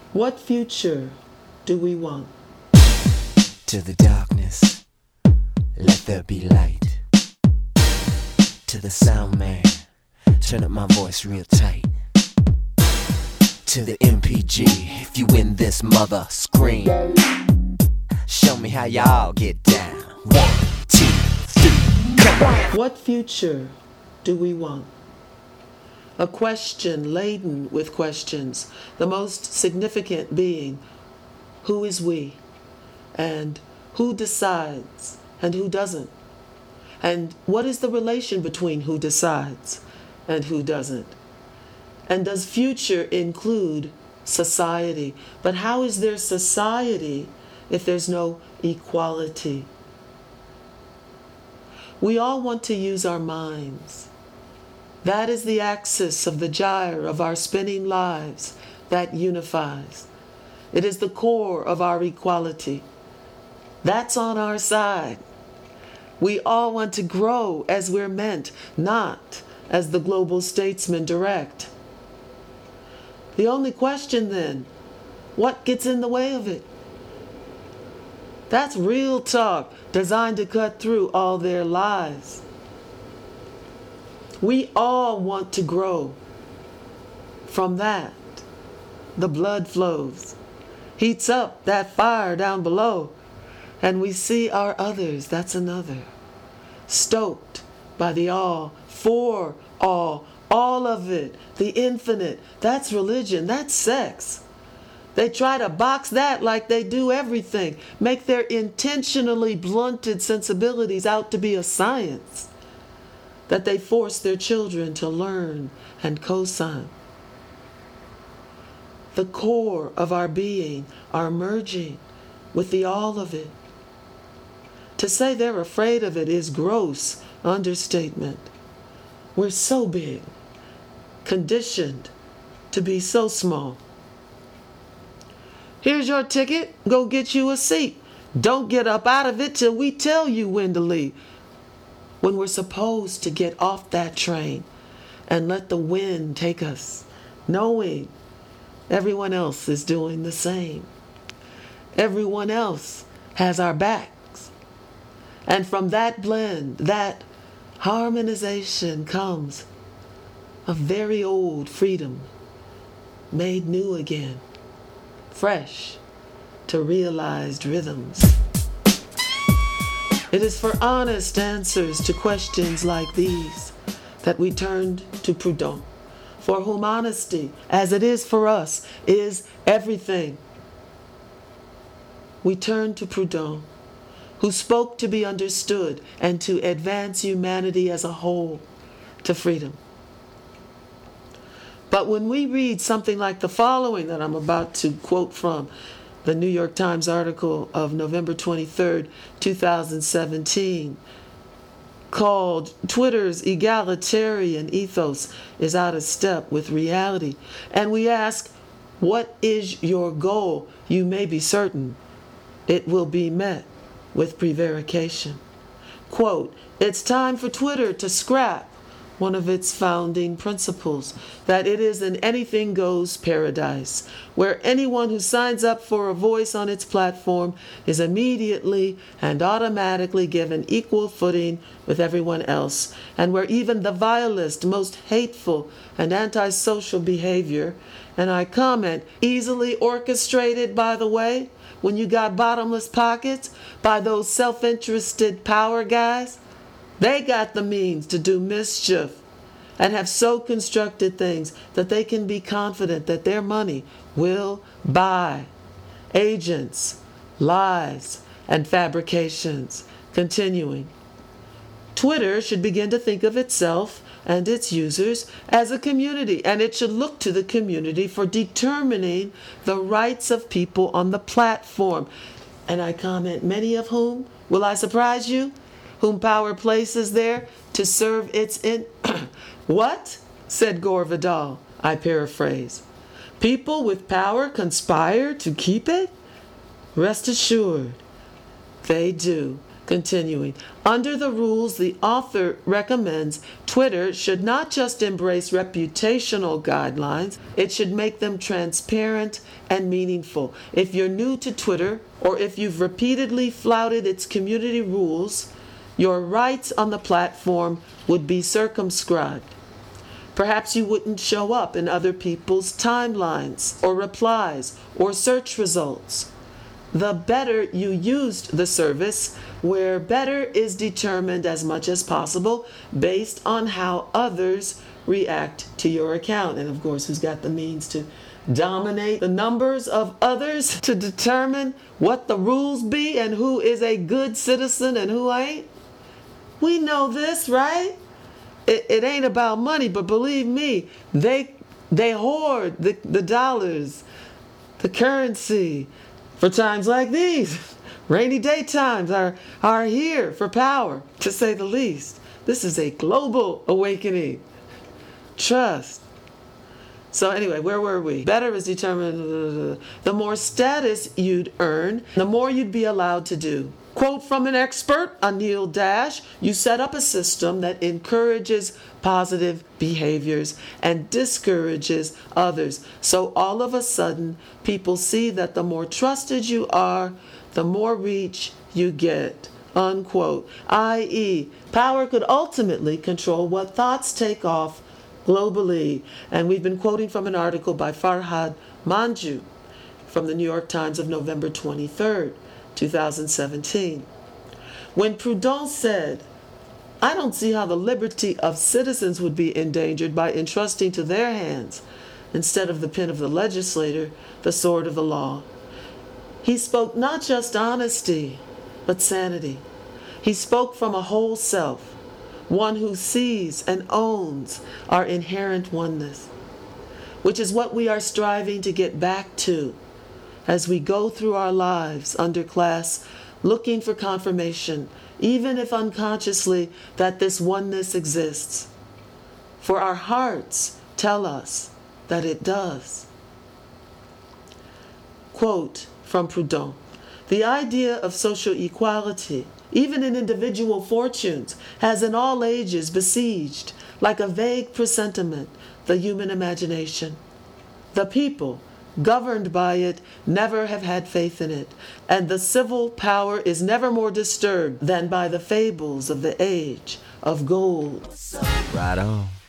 What future do we want? To the darkness, let there be light. To the sound man, turn up my voice real tight. To the MPG, if you win this mother, scream. Show me how y'all get down. 1, 2, 3, come on. What future do we want? A question laden with questions, the most significant being, who is we? And who decides and who doesn't? And what is the relation between who decides and who doesn't? And does future include society? But how is there society if there's no equality? We all want to use our minds. That is the axis of the gyre of our spinning lives that unifies. It is the core of our equality. That's on our side. We all want to grow as we're meant, not as the global statesmen direct. The only question then, what gets in the way of it? That's real talk designed to cut through all their lies. We all want to grow. From that, the blood flows, heats up that fire down below, and we see our others, that's another, stoked by the all, for all of it, the infinite. That's religion, that's sex. They try to box that like they do everything, make their intentionally blunted sensibilities out to be a science that they force their children to learn and co-sign. The core of our being are merging with the all of it. To say they're afraid of it is gross understatement. We're so big, conditioned to be so small. Here's your ticket, go get you a seat. Don't get up out of it till we tell you when to leave. When we're supposed to get off that train and let the wind take us, knowing everyone else is doing the same. Everyone else has our backs. And from that blend, that harmonization comes a very old freedom made new again, fresh to realized rhythms. It is for honest answers to questions like these that we turned to Proudhon, for whom honesty, as it is for us, is everything. We turned to Proudhon, who spoke to be understood and to advance humanity as a whole to freedom. But when we read something like the following that I'm about to quote from the New York Times article of November 23rd, 2017, called "Twitter's Egalitarian Ethos is Out of Step with Reality," and we ask, what is your goal? You may be certain it will be met with prevarication. Quote, "It's time for Twitter to scrap one of its founding principles, that it is an anything goes paradise, where anyone who signs up for a voice on its platform is immediately and automatically given equal footing with everyone else, and where even the vilest, most hateful and antisocial behavior," and I comment, easily orchestrated, by the way, when you got bottomless pockets, by those self-interested power guys. They got the means to do mischief and have so constructed things that they can be confident that their money will buy agents, lies, and fabrications. Continuing, Twitter should begin to think of itself and its users as a community, and it should look to the community for determining the rights of people on the platform. And I comment, many of whom, will I surprise you, whom power places there to serve its What? Said Gore Vidal, I paraphrase. People with power conspire to keep it? Rest assured, they do. Continuing, under the rules the author recommends, Twitter should not just embrace reputational guidelines, it should make them transparent and meaningful. If you're new to Twitter, or if you've repeatedly flouted its community rules, your rights on the platform would be circumscribed. Perhaps you wouldn't show up in other people's timelines, or replies, or search results. The better you used the service, where better is determined as much as possible based on how others react to your account. And of course, who's got the means to dominate the numbers of others to determine what the rules be and who is a good citizen and who ain't? We know this, right? It ain't about money, but believe me, they hoard the dollars, the currency, for times like these. Rainy day times are here for power, to say the least. This is a global awakening. Trust. So anyway, where were we? Better is determined. The more status you'd earn, the more you'd be allowed to do. Quote from an expert, Anil Dash, you set up a system that encourages positive behaviors and discourages others. So all of a sudden, people see that the more trusted you are, the more reach you get. Unquote. I.e., power could ultimately control what thoughts take off globally. And we've been quoting from an article by Farhad Manjoo from the New York Times of November 23rd, 2017. When Proudhon said, I don't see how the liberty of citizens would be endangered by entrusting to their hands, instead of the pen of the legislator, the sword of the law. He spoke not just honesty, but sanity. He spoke from a whole self, one who sees and owns our inherent oneness, which is what we are striving to get back to as we go through our lives underclass, looking for confirmation, even if unconsciously, that this oneness exists. For our hearts tell us that it does. Quote from Proudhon, the idea of social equality, even in individual fortunes, has in all ages besieged, like a vague presentiment, the human imagination. The people, governed by it, never have had faith in it, and the civil power is never more disturbed than by the fables of the age of gold. Right on.